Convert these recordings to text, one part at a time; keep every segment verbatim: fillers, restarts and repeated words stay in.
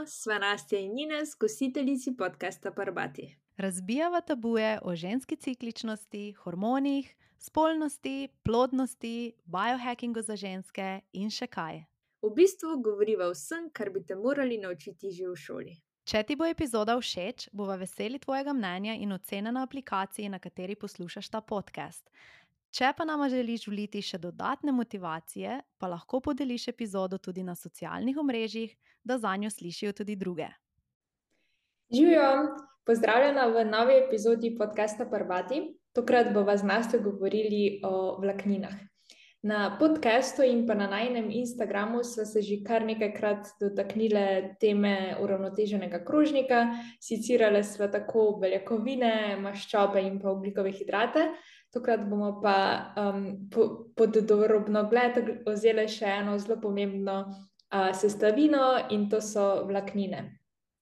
Živijo, sva Nastja in Ines, gostiteljici podcasta Parbati. Razbijava tabuje o ženski cikličnosti, hormonih, spolnosti, plodnosti, biohackingu za ženske in še kaj. V bistvu govoriva o vsem, kar bi te morali naučiti že v šoli. Če ti bo epizoda všeč, bova veseli tvojega mnenja in ocene na aplikaciji, na kateri poslušaš ta podcast. Če pa nama želiš vliti še dodatne motivacije, pa lahko podeliš epizodo tudi na socialnih omrežjih, da zanjo slišijo tudi druge. Živijo, pozdravljena v novi epizodi podcasta Parbati. Tokrat bova z Nastjo govorili o vlakninah. Na podcastu in pa na najinem Instagramu sva se že kar nekajkrat dotaknile teme uravnoteženega krožnika, secirale sva tako beljakovine, maščobe in pa ogljikove hidrate. Tokrat bomo pa um, po, pod drobnogled vzele še eno zelo pomembno uh, sestavino in to so vlaknine.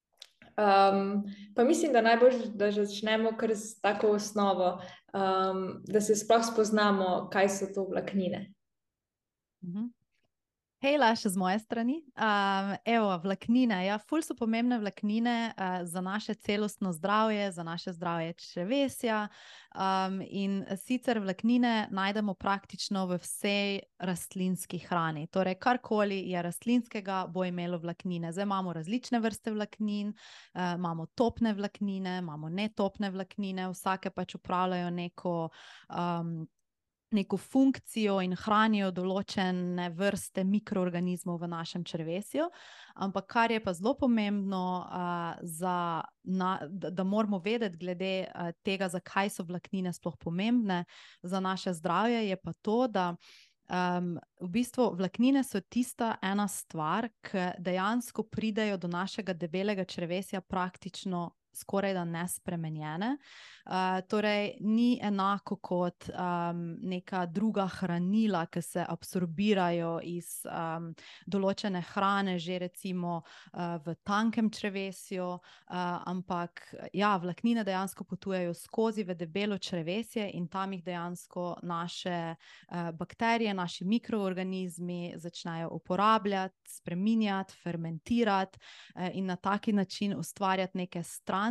Um, pa mislim, da najbolj, da začnemo kar s tako osnovo, um, da se sploh spoznamo, kaj so to vlaknine. Mhm. Hejla, še z moje strani. Um, evo, vlaknine. Ja, ful so pomembne vlaknine uh, za naše celostno zdravje, za naše zdravje črevesja. Um, in sicer vlaknine najdemo praktično v vsej rastlinski hrani. Torej, karkoli je rastlinskega, bo imelo vlaknine. Zdaj imamo različne vrste vlaknin, uh, imamo topne vlaknine, imamo netopne vlaknine, vsake pač upravljajo neko um, neko funkcijo in hranijo določene vrste mikroorganizmov v našem črevesju. Ampak kar je pa zelo pomembno, uh, za, na, da, da moramo vedeti glede uh, tega, zakaj so vlaknine sploh pomembne za naše zdravje, je pa to, da um, v bistvu vlaknine so tista ena stvar, ki dejansko pridejo do našega debelega črevesja praktično skoraj da nespremenjene. Uh, torej, ni enako kot um, neka druga hranila, ki se absorbirajo iz um, določene hrane, že recimo uh, v tankem črevesju, uh, ampak ja, vlaknine dejansko potujejo skozi v debelo črevesje in tam jih dejansko naše uh, bakterije, naši mikroorganizmi začnejo uporabljati, spreminjati, fermentirati uh, in na taki način ustvarjati neke stranske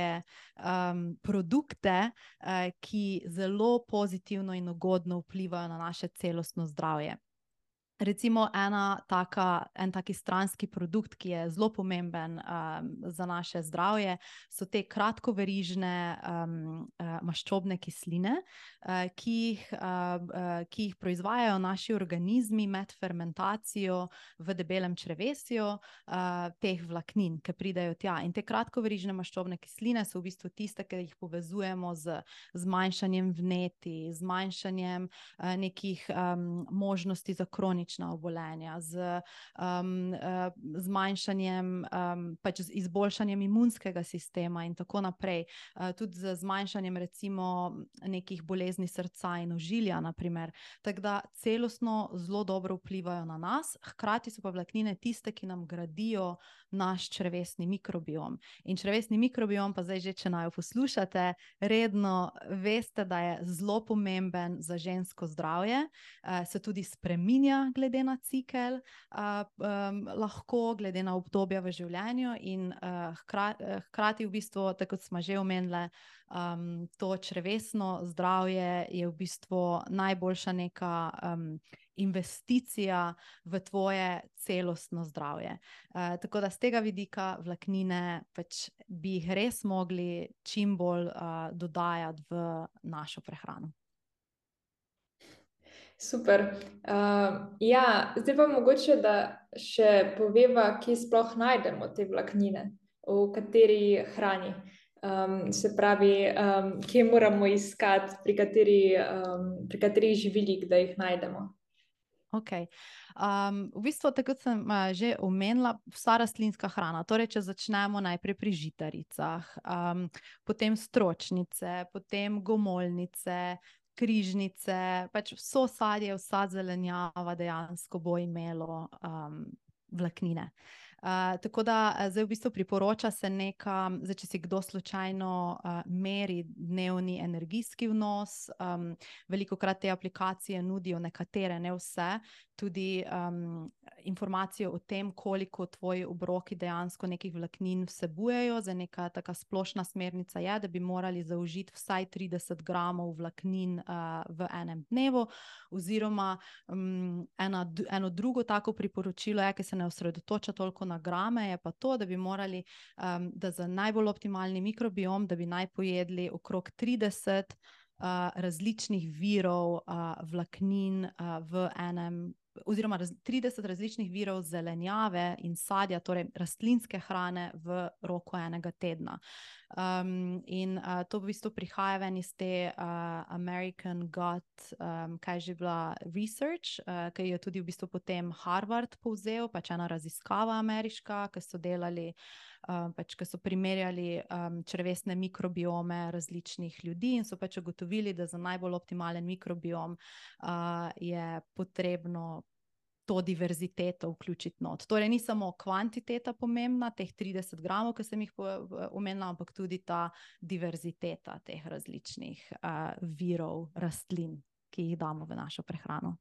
um, produkte, uh, ki zelo pozitivno in ugodno vplivajo na naše celostno zdravje. Recimo ena taka, en taki stranski produkt, ki je zelo pomemben um, za naše zdravje, so te kratkoverižne um, uh, maščobne kisline, uh, ki, jih, uh, uh, ki jih proizvajajo naši organizmi med fermentacijo v debelem črevesju uh, teh vlaknin, ki pridejo tja. In te kratkoverižne maščobne kisline so v bistvu tiste, ki jih povezujemo z zmanjšanjem vneti, zmanjšanjem uh, nekih um, možnosti za kronične obolenja, z um, uh, zmanjšanjem, um, pač z izboljšanjem imunskega sistema in tako naprej. Uh, tudi z zmanjšanjem recimo nekih bolezni srca in ožilja, naprimer. Tako da celostno zelo dobro vplivajo na nas, hkrati so pa vlaknine tiste, ki nam gradijo naš črevesni mikrobiom. In črevesni mikrobiom, pa zdaj že, če naj jo poslušate, redno veste, da je zelo pomemben za žensko zdravje, uh, se tudi spreminja glede na cikel, uh, um, lahko glede na obdobja v življenju in uh, hkrati, hkrati v bistvu, tako kot smo že omenili, um, to črevesno zdravje je v bistvu najboljša neka um, investicija v tvoje celostno zdravje. Uh, tako da z tega vidika vlaknine pač bi jih res mogli čim bolj uh, dodajati v našo prehrano. Super. Uh, ja, zdaj pa mogoče, da še poveva, kje sploh najdemo te vlaknine, v kateri hrani. Um, se pravi, um, kje moramo iskati, pri kateri, um, pri kateri živilih, da jih najdemo. Ok. Um, v bistvu, tako kot sem uh, že omenila, vsa rastlinska hrana. Torej, če začnemo najprej pri žitaricah, um, potem stročnice, potem gomolnice, križnice, pač vso sadje, vsa zelenjava dejansko bo imelo um, vlaknine. Uh, tako da zdaj v bistvu priporoča se neka, zdaj, če si kdo slučajno uh, meri dnevni energijski vnos, um, veliko krat te aplikacije nudijo nekatere, ne vse, tudi um, informacijo o tem, koliko tvoji obroki dejansko nekih vlaknin vsebujejo. Za neka taka splošna smernica je, da bi morali zaužiti vsaj trideset gramov vlaknin uh, v enem dnevu, oziroma um, ena, eno drugo tako priporočilo je, ki se ne osredotoča toliko na grame, je pa to, da bi morali, um, da za najbolj optimalni mikrobiom, da bi naj pojedli okrog trideset uh, različnih virov uh, vlaknin uh, v enem, oziroma raz, trideset različnih virov zelenjave in sadja, torej rastlinske hrane v roku enega tedna. Um, in uh, to v bistvu prihaja ven iz te uh, American Gut, um, kaj že bila research, uh, ki je tudi v bistvu potem Harvard povzel, pač ena raziskava ameriška, ki so delali, um, pač, ki so primerjali um, črevesne mikrobiome različnih ljudi in so pač ugotovili, da za najbolj optimalen mikrobiom uh, je potrebno to diverziteto vključiti not. Torej, ni samo kvantiteta pomembna, teh trideset gramov, ki sem jih omenila, ampak tudi ta diverziteta teh različnih uh, virov rastlin, ki jih damo v našo prehrano.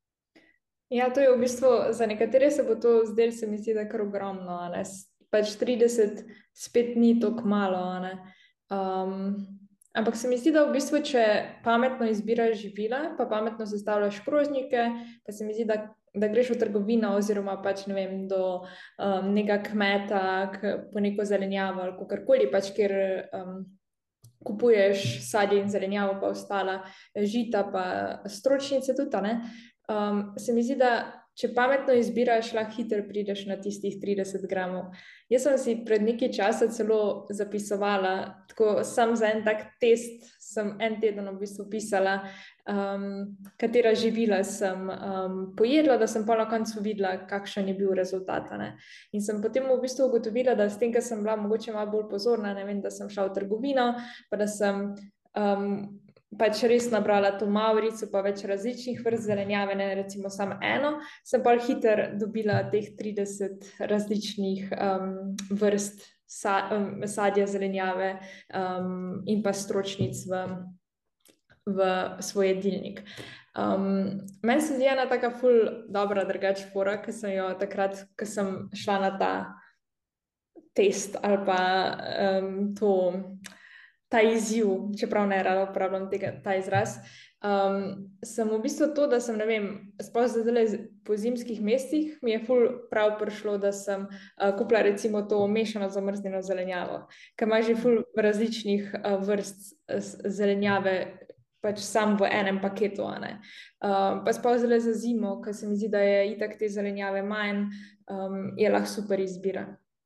Ja, to je v bistvu, za nekatere se bo to zdelo, se mi zdi, da kar ogromno, a ne? Pač trideset spet ni toliko malo, a ne? Um, ampak se mi zdi, da v bistvu, če pametno izbiraš živila, pa pametno sestavljaš krožnike, pa se mi zdi, da da greš v trgovino oziroma pač, ne vem, do um, nekega kmeta k, po neko zelenjavo ali kakorkoli, pač, kjer um, kupuješ sadje in zelenjavo, pa ostala žita, pa stročnice tudi, ne? Um, se mi zdi, da če pametno izbiraš, lahko hitro prideš na tistih trideset gramov. Jaz sem si pred nekaj časa celo zapisovala, tako sam za en tak test sem en teden v bistvu pisala, um, katera živila sem um, pojedla, da sem pa na koncu videla, kakšen je bil rezultat, ne. In sem potem v bistvu ugotovila, da s tem, ker sem bila mogoče malo bolj pozorna, ne vem, da sem šla v trgovino, pa da sem um, pač res nabrala to mavrico, pa več različnih vrst zelenjave, ne recimo samo eno, sem pa hitro dobila teh trideset različnih um, vrst sa, um, sadja, zelenjave um, in pa stročnic v, v svoj jedilnik. Um, meni se zdi ena taka ful dobra drugač fora, ki sem jo takrat, ko sem šla na ta test ali pa um, to ta izziv, čeprav ne rada uporabljam tega, ta izraz, um, sem v bistvu to, da sem, ne vem, sploh zdaj po zimskih mesecih, mi je ful prav prišlo, da sem uh, kupila recimo to mešano zamrznjeno zelenjavo, ker ima že ful različnih uh, vrst zelenjave, pač sam v enem paketu, a ne. Uh, pa sploh zdaj za zimo, ker se mi zdi, da je itak te zelenjave manj, um, je lahko super izbira.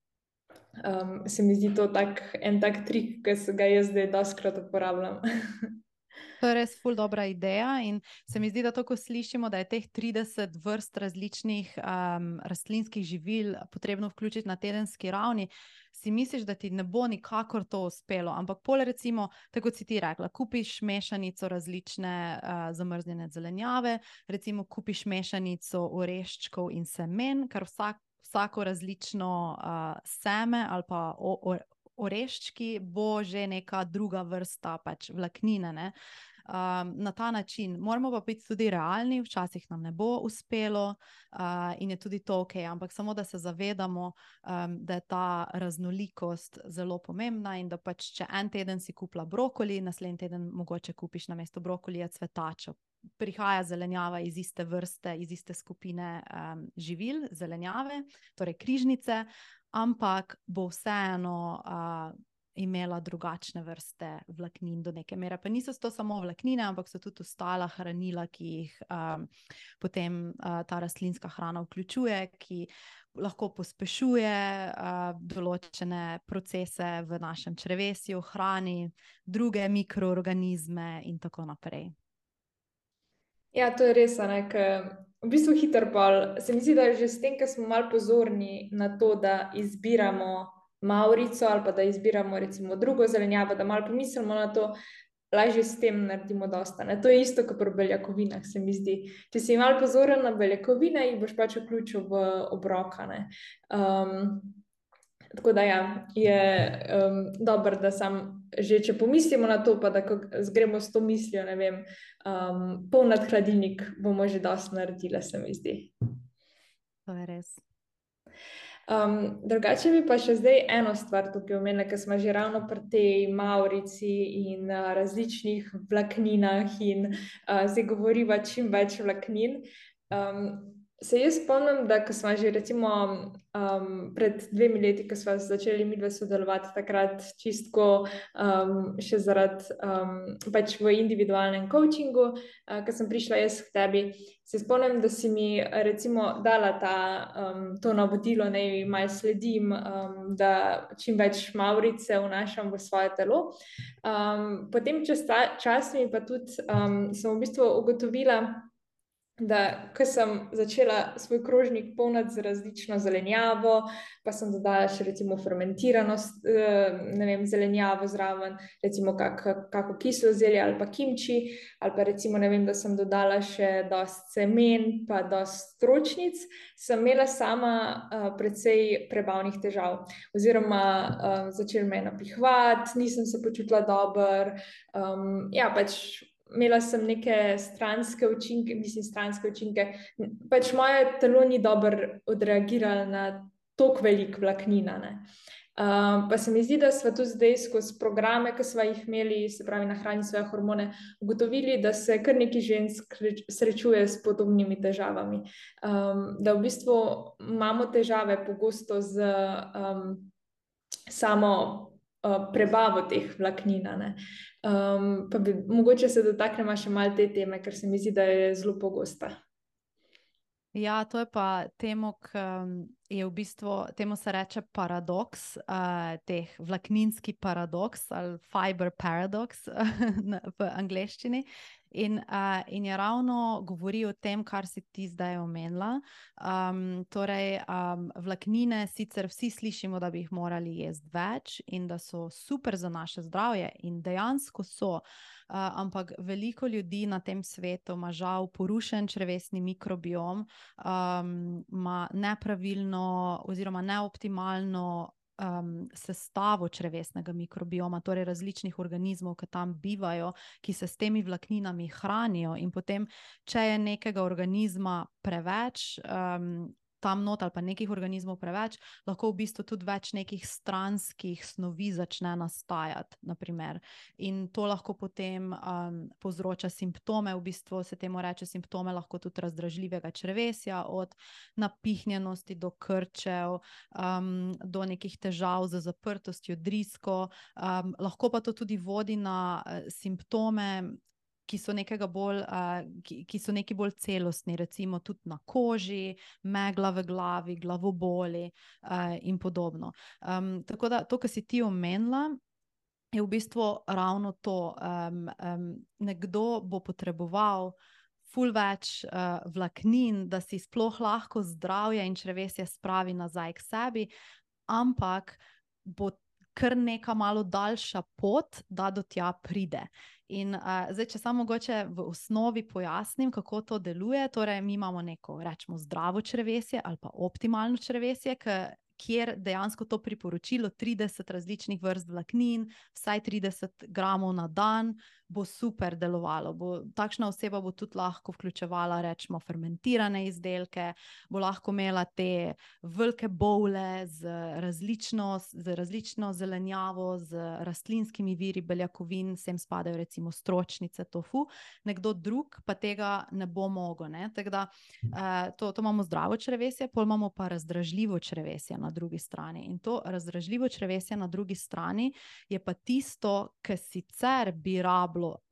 Um, se mi zdi to tak, en tak trik, ki se ga jaz zdaj dostikrat uporabljam. To je res ful dobra ideja in se mi zdi, da to, ko slišimo, da je teh trideset vrst različnih um, rastlinskih živil potrebno vključiti na tedenski ravni, si misliš, da ti ne bo nikakor to uspelo, ampak pol recimo, tako si ti rekla, kupiš mešanico različne uh, zamrznjene zelenjave, recimo kupiš mešanico oreščkov in semen, kar vsak vsako različno uh, seme ali pa o, o, oreščki bo že neka druga vrsta pač vlaknine, ne. Um, na ta način moramo pa biti tudi realni, včasih nam ne bo uspelo uh, in je tudi to ok, ampak samo da se zavedamo, um, da je ta raznolikost zelo pomembna in da pač če en teden si kupila brokoli, naslednji teden mogoče kupiš namesto brokolija cvetačo. Prihaja zelenjava iz iste vrste, iz iste skupine um, živil, zelenjave, torej križnice, ampak bo vseeno uh, imela drugačne vrste vlaknin do neke mere. Pa niso to samo vlaknine, ampak so tudi ostala hranila, ki jih um, potem uh, ta rastlinska hrana vključuje, ki lahko pospešuje uh, določene procese v našem črevesju, hrani druge mikroorganizme in tako naprej. Ja, to je res, ne, ker v bistvu hitro pol, se mi zdi, da že s tem, ker smo malo pozorni na to, da izbiramo mavrico ali pa da izbiramo recimo drugo zelenjavo, da malo pomislimo na to, lažje s tem naredimo dosta. Ne? To je isto kot pri beljakovinah, se mi zdi. Če si malo pozoren na beljakovine, jih boš pač vključil v obroka. Um, tako da ja, je um, dobro, da sam že če pomislimo na to, pa da gremo s to mislijo, ne vem, um, polnat hladilnik, bomo že dosti naredili, se mi zdi. To je res. Um, drugače bi pa še zdaj eno stvar tukaj omenila, ker smo že ravno pri tej maurici in uh, različnih vlakninah in uh, zdaj govoriva čim več vlaknin. Um, se jaz spomnim, da ko smo že recimo um, pred dvemi leti, ko smo začeli midva sodelovati, takrat čistko um, še zaradi um, pač v individualnem coachingu, uh, ko sem prišla jaz k tebi, se spomnim, da si mi recimo dala ta, um, to navodilo, naj malo sledim, um, da čim več maurice vnašam v svoje telo. Um, potem čez ta čas mi pa tudi um, sem v bistvu ugotovila, da ko sem začela svoj krožnik polniti z različno zelenjavo, pa sem dodala še recimo fermentirano ne vem, zelenjavo zraven, recimo kak, kako kislo zelje ali pa kimči, ali pa recimo ne vem, da sem dodala še dosti semen pa dosti stročnic, sem imela sama uh, precej prebavnih težav oziroma uh, začela me napihvati, nisem se počutila dobro, um, ja pač imela sem neke stranske učinke, mislim stranske učinke, pač moje telo ni dobro odreagiralo na toliko velik vlaknina. Uh, pa se mi zdi, da smo tudi zdaj skozi programe, ki smo jih imeli, se pravi nahrani svoje hormone, ugotovili, da se kar nekaj žensk srečuje s podobnimi težavami. Um, da v bistvu imamo težave pogosto z um, samo uh, prebavo teh vlaknin. Um, pa bi mogoče se dotaknemo še malo te teme, ker se mi zdi, da je zelo pogosta. Ja, to je pa temo, ki je v bistvu, temu se reče paradoks, uh, teh vlakninski paradoks ali fiber paradox v angleščini. In, uh, in je ravno govori o tem, kar si ti zdaj omenila. Um, torej, um, vlaknine sicer vsi slišimo, da bi jih morali jesti več in da so super za naše zdravje in dejansko so, uh, ampak veliko ljudi na tem svetu ima žal porušen črevesni mikrobiom, um, ima nepravilno oziroma neoptimalno Um, sestavo črevesnega mikrobioma, torej različnih organizmov, ki tam bivajo, ki se s temi vlakninami hranijo, in potem, če je nekega organizma preveč, um, tam not ali pa nekih organizmov preveč, lahko v bistvu tudi več nekih stranskih snovi začne nastajati, naprimer. In to lahko potem um, povzroča simptome, v bistvu se temu reče simptome lahko tudi razdražljivega črevesja, od napihnjenosti do krčev, um, do nekih težav z zaprtostjo drisko, um, lahko pa to tudi vodi na uh, simptome, ki so nekega bolj, uh, ki, ki so neki bolj celostni, recimo tudi na koži, megla v glavi, glavoboli uh, in podobno. Um, tako da to, kar si ti omenila, je v bistvu ravno to. Um, um, nekdo bo potreboval ful več uh, vlaknin, da si sploh lahko zdravje in črevesje spravi nazaj k sebi, ampak bo kar neka malo daljša pot, da do tja pride. In uh, zdaj, če samo mogoče v osnovi pojasnim, kako to deluje, torej mi imamo neko, rečemo, zdravo črevesje ali pa optimalno črevesje, kjer dejansko to priporočilo trideset različnih vrst vlaknin, vsaj trideset gramov na dan, bo super delovalo. Bo, takšna oseba bo tudi lahko vključevala, rečemo, fermentirane izdelke, bo lahko imela te velike bowle z različno, z različno zelenjavo, z rastlinskimi viri beljakovin, sem spadajo recimo stročnice, tofu. Nekdo drug pa tega ne bo mogel. Ne? Tako da eh, to, to imamo zdravo črevesje, pol imamo pa razdražljivo črevesje na drugi strani. In to razdražljivo črevesje na drugi strani je pa tisto, ki sicer bi rabilo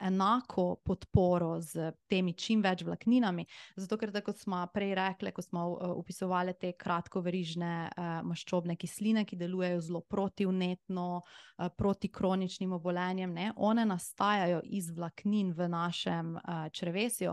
enako podporo z temi čim več vlakninami, zato ker, kot smo prej rekli, ko smo upisovali te kratkoverižne uh, maščobne kisline, ki delujejo zelo protivnetno, uh, proti kroničnim obolenjem, ne? One nastajajo iz vlaknin v našem uh, črevesju,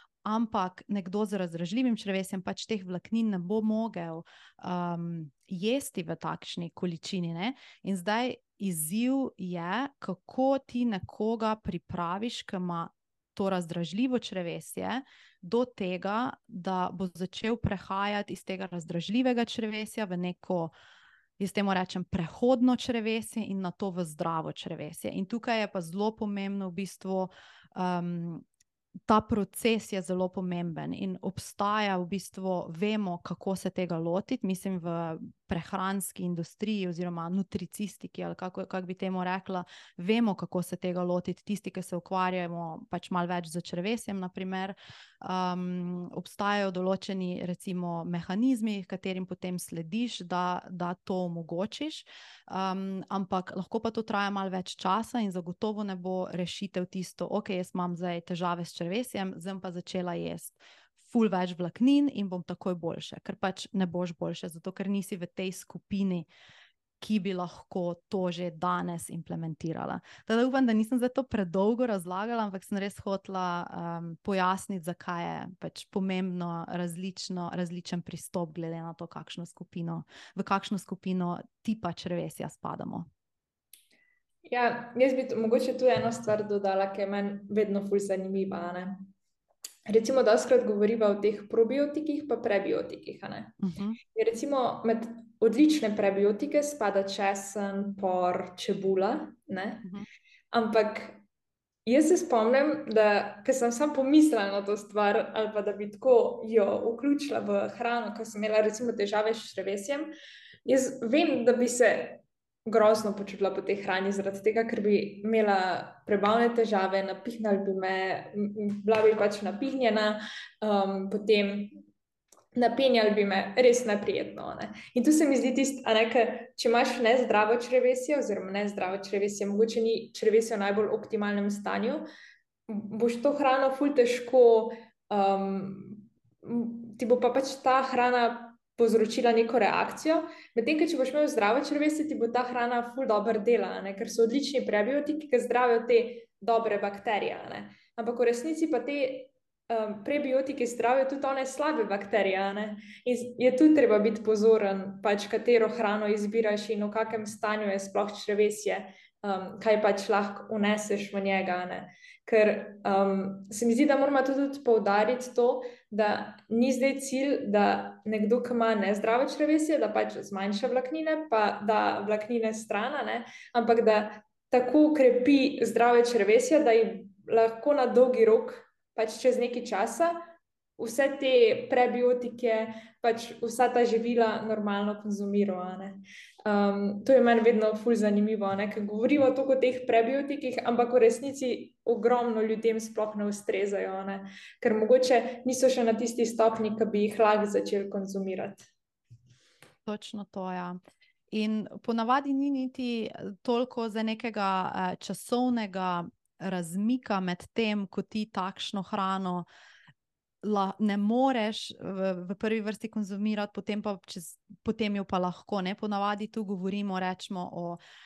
ampak nekdo z razdražljivim črevesjem pač teh vlaknin ne bo mogel um, jesti v takšni količini. Ne? In zdaj izziv je, kako ti nekoga pripraviš, ki ima to razdražljivo črevesje, do tega, da bo začel prehajati iz tega razdražljivega črevesja v neko, jaz temu rečem, prehodno črevesje in na to v zdravo črevesje. In tukaj je pa zelo pomembno v bistvu, um, ta proces je zelo pomemben in obstaja v bistvu, vemo, kako se tega lotiti, mislim v prehranski industriji oziroma nutricistiki ali kako, kako bi temu rekla, vemo, kako se tega lotiti, tisti, ki se ukvarjamo pač malo več z črevesjem, na primer. Um, obstajajo določeni recimo mehanizmi, katerim potem slediš, da, da to omogočiš, um, ampak lahko pa to traja malo več časa in zagotovo ne bo rešitev tisto, ok, jaz imam zdaj težave s črevesjem, zdaj pa začela jesti ful več vlaknin in bom takoj boljše, ker pač ne boš boljše, zato ker nisi v tej skupini, ki bi lahko to že danes implementirala. Teda upam, da nisem zdaj to predolgo razlagala, ampak sem res hotela um, pojasniti, zakaj je pač pomembno različno, različen pristop glede na to, kakšno skupino, v kakšno skupino tipa črevesja spadamo. Ja, jaz bi to, mogoče tu eno stvar dodala, ki je meni vedno ful zanimiva, ne? Recimo, doskrat govoriva o teh probiotikih pa prebiotikih, a ne? Uh-huh. Recimo, med odlične prebiotike spada česen, por, čebula, ne? Uh-huh. Ampak jaz se spomnim, da ko sem sam pomislila na to stvar ali pa da bi tako jo vključila v hrano, ko sem imela recimo težave s črevesjem, jaz vem, da bi se grozno počutila po tej hrani, zaradi tega, ker bi imela prebavne težave, napihnili bi me, bila bi pač napihnjena, um, potem napenjali bi me, res neprijetno. Ne? In tu se mi zdi tisto, a ne, ker če imaš nezdravo črevesje, oziroma nezdravo črevesje, mogoče ni črevesje v najbolj optimalnem stanju, boš to hrano ful težko, um, ti bo pa pač ta hrana povzročila neko reakcijo, medtem, ker če boš imel zdravo črevesje, ti bo ta hrana ful dobro delala, ne? Ker so odlični prebiotiki, ki zdravijo te dobre bakterije, ne? Ampak v resnici pa te um, prebiotiki zdravijo tudi one slabe bakterije, ne? In je tu treba biti pozoren, pač katero hrano izbiraš in v kakem stanju je sploh črevesje, um, kaj pač lahko uneseš v njega, ne? Ker um, se mi zdi, da moramo tudi poudariti to, da ni zdaj cilj, da nekdo, ki ima nezdravo črevesje, da pač zmanjša vlaknine, pa da vlaknine strana, ne? Ampak da tako krepi zdrave črevesje, da jih lahko na dolgi rok, pač čez nekaj časa, vse te prebiotike, pač vsa ta živila normalno konzumira, ne? Um, to je meni vedno ful zanimivo, ne? Ker govorimo toliko o teh prebiotikih, ampak v resnici ogromno ljudem sploh ne ustrezajo, ne? Ker mogoče niso še na tisti stopni, ki bi jih lahko začeli konzumirati. Točno to, ja. In ponavadi ni niti toliko za nekega eh, časovnega razmika med tem, ko ti takšno hrano La, ne moreš v, v prvi vrsti konzumirati, potem, pa čez, potem jo pa lahko. Ne? Ponavadi tu govorimo rečemo o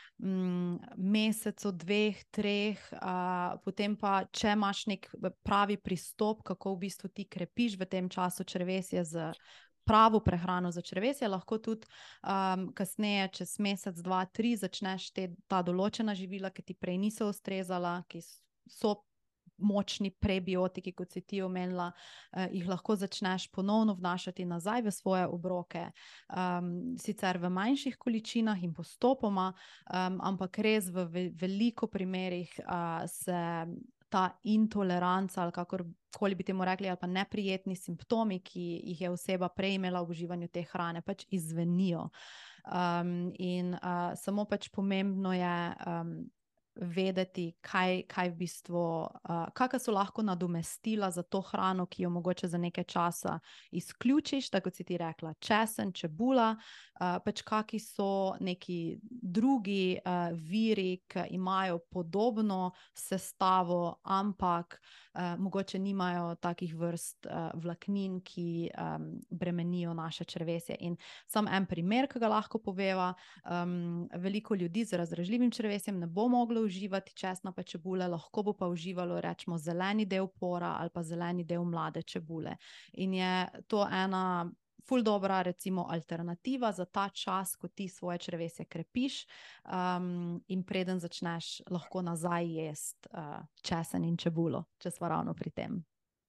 mm, mesecu, dveh, treh, a, potem pa, če imaš nek pravi pristop, kako v bistvu ti krepiš v tem času črevesje z pravo prehrano za črevesje, lahko tudi um, kasneje, čez mesec, dva, tri, začneš te, ta določena živila, ki ti prej niso ustrezala, ki so močni prebiotiki, kot si ti omenila, eh, jih lahko začneš ponovno vnašati nazaj v svoje obroke, um, sicer v manjših količinah in postopoma, um, ampak res v ve veliko primerih uh, se ta intoleranca ali kakorkoli bi temu rekli, ali pa neprijetni simptomi, ki jih je oseba prej imela v uživanju te hrane, pač izzvenijo. Um, in uh, samo pač pomembno je um, vedeti, kaj, kaj v bistvu, uh, kakšna so lahko nadomestila za to hrano, ki jo mogoče za nekaj časa izključiš, tako kot si ti rekla, česen, čebula, uh, pač kakšni so neki drugi uh, viri, ki imajo podobno sestavo, ampak uh, mogoče nimajo takih vrst uh, vlaknin, ki um, bremenijo naše črevesje. In sam en primer, ki ga lahko poveva, um, veliko ljudi z razdražljivim črevesjem ne bo moglo uživati česna pa čebule, lahko bo pa uživalo rečemo zeleni del pora ali pa zeleni del mlade čebule. In je to ena ful dobra recimo alternativa za ta čas, ko ti svoje črevesje krepiš um, in preden začneš lahko nazaj jesti uh, česen in čebulo, če smo ravno pri tem.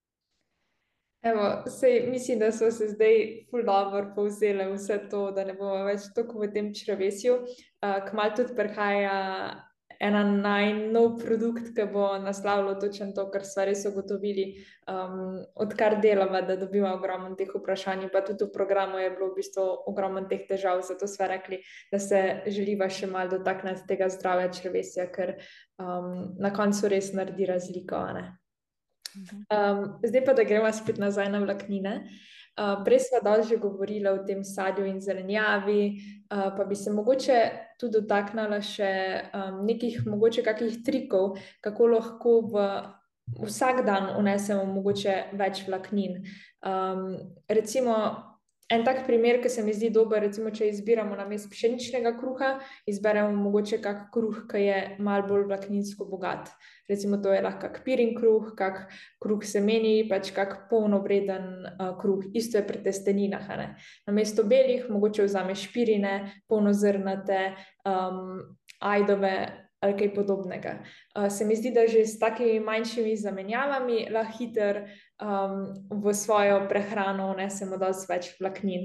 Evo, sej, mislim, da so se zdaj ful dobro povzele vse to, da ne bomo več toliko v tem črevesju. Uh, kmalu tudi prihaja ena najnov produkt, ki bo naslavljal točno to, kar sva res ugotovili, um, odkar delava, da dobiva ogromno teh vprašanj, pa tudi v programu je bilo v bistvu ogromno teh težav, zato sva rekli, da se želiva še malo dotakniti tega zdravja črevesja, ker um, na koncu res naredi razliko, a ne? Um, zdaj pa, da gremo spet nazaj na vlaknine. Uh, prej sva dosti že govorila o tem sadju in zelenjavi, uh, pa bi se mogoče tudi dotaknila še um, nekih mogoče kakih trikov, kako lahko v vsak dan vnesemo mogoče več vlaknin. Um, recimo, en tak primer, ki se mi zdi dober, recimo, če izbiramo namesto pšeničnega kruha, izberemo mogoče kak kruh, ki je malo bolj vlakninsko bogat. Recimo, to je lahko kak pirin kruh, kak kruh semeni, pač kak polnovreden uh, kruh. Isto je pri testeninah, a ne. Namesto belih mogoče vzameš pirine, polnozrnate, um, ajdove ali kaj podobnega. Uh, se mi zdi, da že s takimi manjšimi zamenjavami lahko hitro um, v svojo prehrano vnesemo dosti več vlaknin.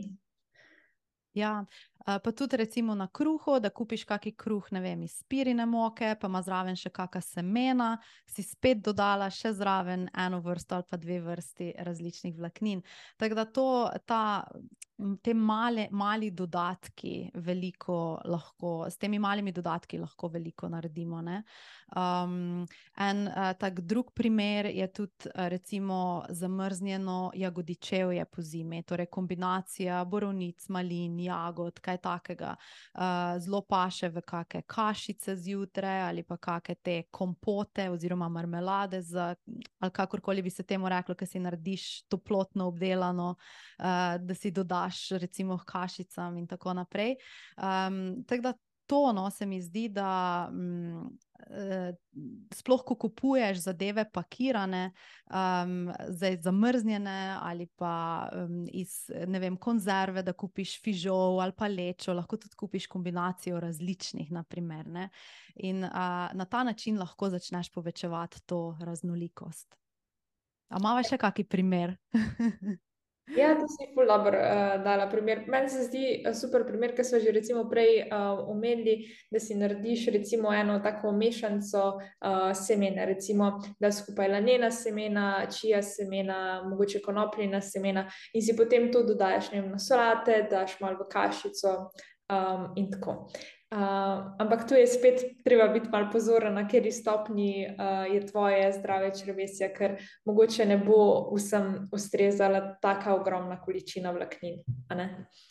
Ja, pa tudi recimo na kruhu, da kupiš kaki kruh, ne vem, iz pirine moke, pa ima zraven še kaka semena, si spet dodala še zraven eno vrsto ali pa dve vrsti različnih vlaknin. Tako da to, ta, te male, mali dodatki veliko lahko, s temi malimi dodatki lahko veliko naredimo, ne. Um, en uh, tak drug primer je tudi uh, recimo zamrznjeno jagodičevje po zimi, torej kombinacija borovnic, malin, jagod, kaj takega. Uh, zelo paše v kake kašice zjutraj ali pa kake te kompote oziroma marmelade, z, ali kakorkoli bi se temu reklo, ki si narediš toplotno obdelano, uh, da si dodaš recimo k kašicam in tako naprej. Um, tako da to, no, se mi zdi, da um, sploh, ko kupuješ zadeve pakirane, um, zdaj zamrznjene ali pa um, iz, ne vem, konzerve, da kupiš fižol ali pa lečo, lahko tudi kupiš kombinacijo različnih, na primer, ne. In uh, na ta način lahko začneš povečevati to raznolikost. A imava še kaki primer? Ja, to si ful dobro uh, dala primer. Meni se zdi uh, super primer, ker smo že recimo prej uh, omenili, da si narediš recimo eno tako mešanco uh, semena, recimo da skupaj lanena semena, čija semena, mogoče konopljina semena in si potem to dodajaš, ne vem, na solate, daš malo v kašico um, in tako. Uh, ampak tu je spet treba biti malo pozoren, na kateri stopnji uh, je tvoje zdrave črevesja, ker mogoče ne bo vsem ustrezala taka ogromna količina vlaknin, a ne?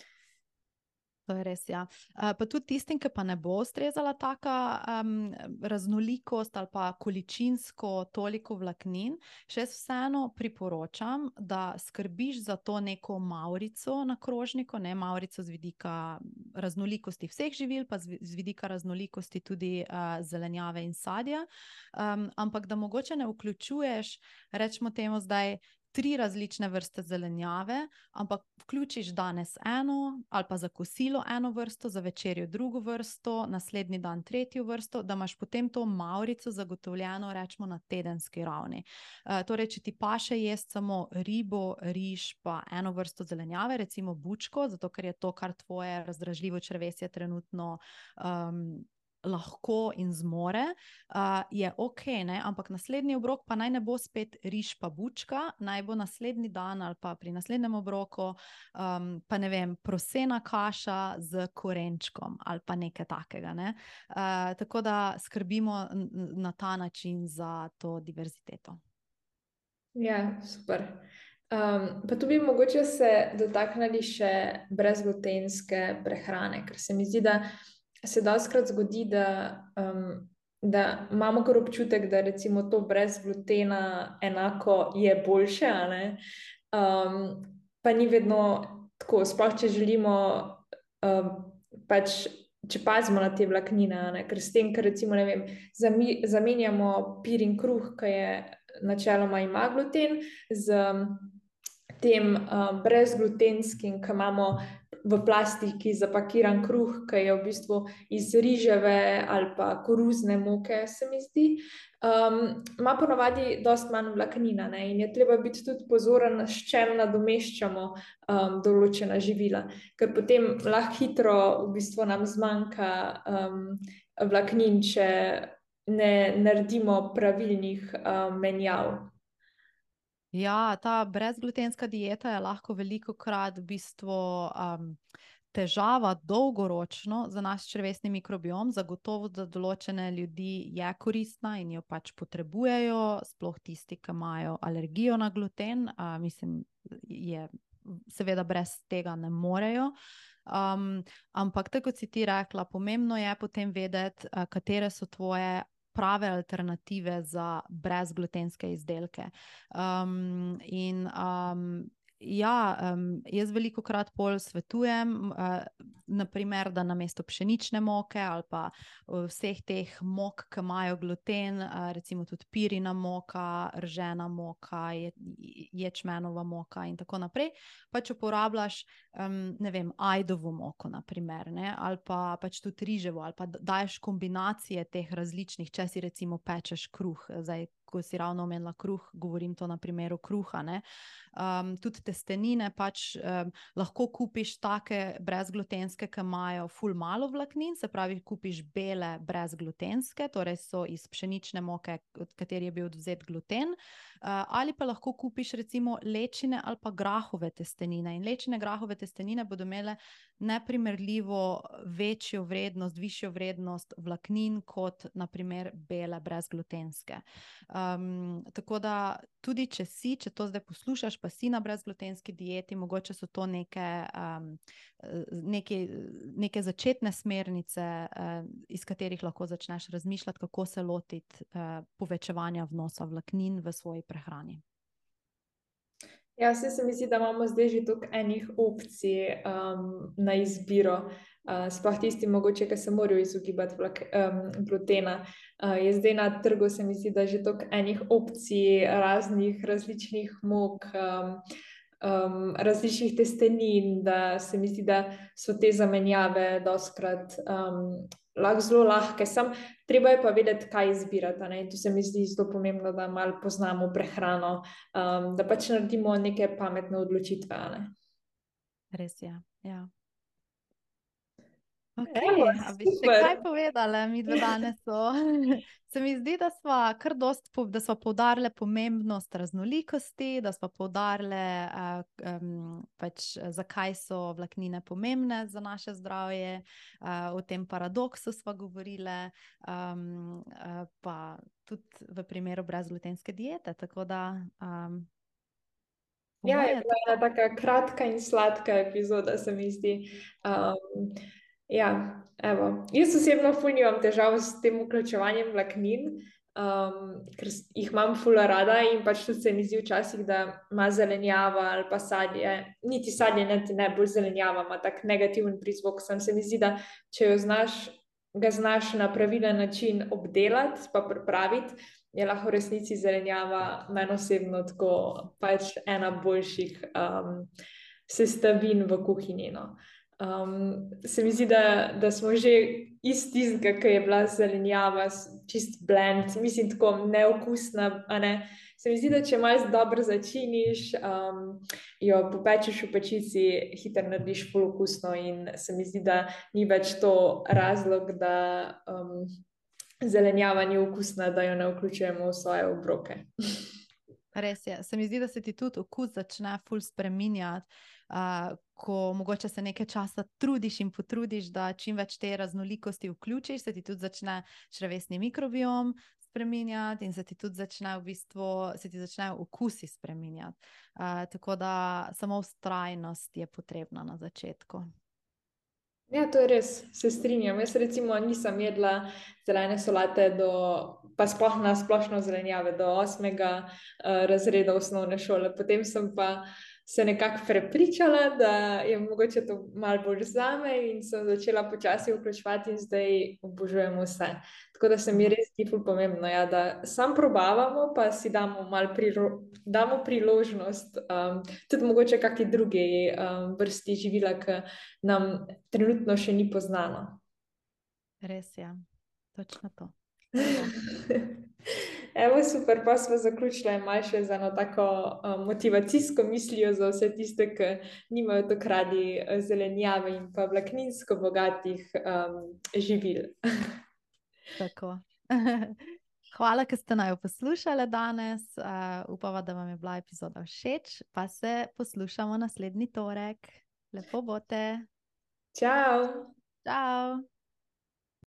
To je res, ja. Uh, pa tudi tistim, ki pa ne bo ustrezala taka um, raznolikost ali pa količinsko toliko vlaknin, še vseeno priporočam, da skrbiš za to neko maurico na krožniku, ne, maurico z vidika raznolikosti vseh živil, pa z vidika raznolikosti tudi uh, zelenjave in sadja, um, ampak da mogoče ne vključuješ, rečemo temu zdaj, tri različne vrste zelenjave, ampak vključiš danes eno ali pa za kosilo eno vrsto, za večerjo drugo vrsto, naslednji dan tretjo vrsto, da imaš potem to maurico zagotovljeno, rečemo, na tedenski ravni. Uh, torej, če ti paše jesti samo ribo, riž pa eno vrsto zelenjave, recimo bučko, zato ker je to, kar tvoje razdražljivo črevesje trenutno um, lahko in zmore, uh, je ok, ne? Ampak naslednji obrok pa naj ne bo spet riž pa bučka, naj bo naslednji dan ali pa pri naslednjem obroku um, pa ne vem, prosena kaša z korenčkom ali pa nekaj takega, ne? Uh, tako da skrbimo na ta način za to diverziteto. Ja, super. Um, pa tu bi mogoče se dotaknili še brezglutenske prehrane, ker se mi zdi, da se dostikrat zgodi, da, um, da imamo kar občutek, da recimo to brez glutena enako je boljše, a ne? Um, pa ni vedno tako, sploh če želimo, um, pač, če pazimo na te vlaknine, a ne? Ker s tem, ker recimo, ne vem, zami, zamenjamo pirin kruh, ki je načeloma ima gluten, z tem um, brezglutenskim, ki imamo v plastiki zapakiran kruh, ki je v bistvu iz riževe ali pa koruzne moke, se mi zdi, um, ima ponavadi dosti manj vlaknina, ne? In je treba biti tudi pozoren, s čem nadomeščamo um, določena živila, ker potem lahko hitro v bistvu nam zmanjka um, vlaknin, če ne naredimo pravilnih um, menjav. Ja, ta brezglutenska dieta je lahko velikokrat v bistvu um, težava dolgoročno za naš črevesni mikrobiom. Zagotovo za določene ljudi je koristna in jo pač potrebujejo, sploh tisti, ki imajo alergijo na gluten. Uh, mislim, je, seveda brez tega ne morejo. Um, ampak tako kot si ti rekla, pomembno je potem vedeti, uh, katere so tvoje prave alternative za brezglutenske izdelke. Um, in um, ja, um, jaz velikokrat pol svetujem, uh, naprimer, da namesto pšenične moke ali pa vseh teh mok, ki imajo gluten, uh, recimo tudi pirina moka, ržena moka, je, ječmenova moka in tako naprej, pač uporabljaš, um, ne vem, ajdovo moko, naprimer, ne, ali pa pač tudi riževo, ali pa daješ kombinacije teh različnih, če si recimo pečeš kruh, zdaj, ko si ravno omenila kruh, govorim to na primeru kruha, ne. Um, tudi testenine pač um, lahko kupiš take brezglutenske, ki imajo ful malo vlaknin, se pravi, kupiš bele brezglutenske, torej so iz pšenične moke, od kateri je bil odvzet gluten, uh, ali pa lahko kupiš recimo lečine ali pa grahove testenine. In lečine grahove testenine bodo imele neprimerljivo večjo vrednost, višjo vrednost vlaknin kot naprimer bele brezglutenske. Um, tako da tudi če si, če to zdaj poslušaš, pa si na brezglutenski dieti, mogoče so to neke, um, neke, neke začetne smernice, uh, iz katerih lahko začneš razmišljati, kako se lotiti uh, povečevanja vnosa vlaknin v svoji prehrani. Ja, vse se mi zdi, da imamo zdaj že toliko enih opcij um, na izbiro, uh, sploh tisti mogoče, ki se morajo izogibati vlak, um, glutena. Uh, je zdaj na trgu, se mi zdi, da že toliko enih opcij, raznih različnih mok, um, um, različnih testenin, da se mi zdi, da so te zamenjave dostikrat um, lahko zelo lahke, sam treba je pa vedeti, kaj izbirati, ne? In tu se mi zdi zelo pomembno, da malo poznamo prehrano, um, da pač naredimo neke pametne odločitve, ne? Res je, ja. Ok, Evo, a bi še super. kaj povedala, mi dve danes so? Se mi zdi, da sva kar dost, da sva poudarile pomembnost raznolikosti, da sva poudarile, uh, um, pač, zakaj so vlaknine pomembne za naše zdravje, uh, o tem paradoksu sva govorile, um, uh, pa tudi v primeru brezglutenske diete, tako da um, Ja, je bila ena taka kratka in sladka epizoda, se mi zdi. Um, ja, evo. Jaz osebno ful nimam težav s tem vključevanjem vlaknin, um, ker jih imam ful rada in pač tudi se mi zdi včasih, da ima zelenjava ali pa sadje, niti sadje, niti ne, bolj zelenjava ima tak negativen prizvok, sem se mi zdi, da če jo znaš, ga znaš na pravilen način obdelati pa pripraviti, je lahko v resnici zelenjava meni osebno tako pač ena boljših um, sestavin v kuhinji, no. Um, se mi zdi, da, da smo že iz tistega, ki je bila zelenjava čist blend, mislim tako neokusna, a ne. Se mi zdi, da če malo dobro začiniš, um, jo popečeš v pečici, hitro narediš ful okusno in se mi zdi, da ni več to razlog, da um, zelenjava ni okusna, da jo ne vključujemo v svoje obroke. Res je, se mi zdi, da se ti tudi okus začne ful spreminjati, uh, ko mogoče se nekaj časa trudiš in potrudiš, da čim več te raznolikosti vključiš, se ti tudi začne črevesni mikrobiom spreminjati in se ti tudi začne v bistvu, se ti začnejo okusi spreminjati. Uh, tako da samo vztrajnost je potrebna na začetku. Ja, to je res, se strinjam. Jaz recimo nisem jedla zelene solate do, pa sploh na splošno zelenjave do osmega uh, razreda osnovne šole. Potem sem pa se nekako prepričala, da je mogoče to malo bolj zame in sem začela počasi vključevati in zdaj obožujem vse. Tako da se mi res zdi ful pomembno, ja, da sam probavamo, pa si damo malo prilo damo priložnost, um, tudi mogoče kakšni drugi um, vrsti živila, ki nam trenutno še ni poznano. Res je, točno to. Evo, super, pa smo zaključili malo še z eno tako um, motivacijsko mislijo za vse tiste, ki nimajo tako radi zelenjave in pa vlakninsko bogatih um, živil. Tako. Hvala, ker ste naju poslušali danes. Uh, upava, da vam je bila epizoda všeč, pa se poslušamo naslednji torek. Lepo bote. Čau! Čau!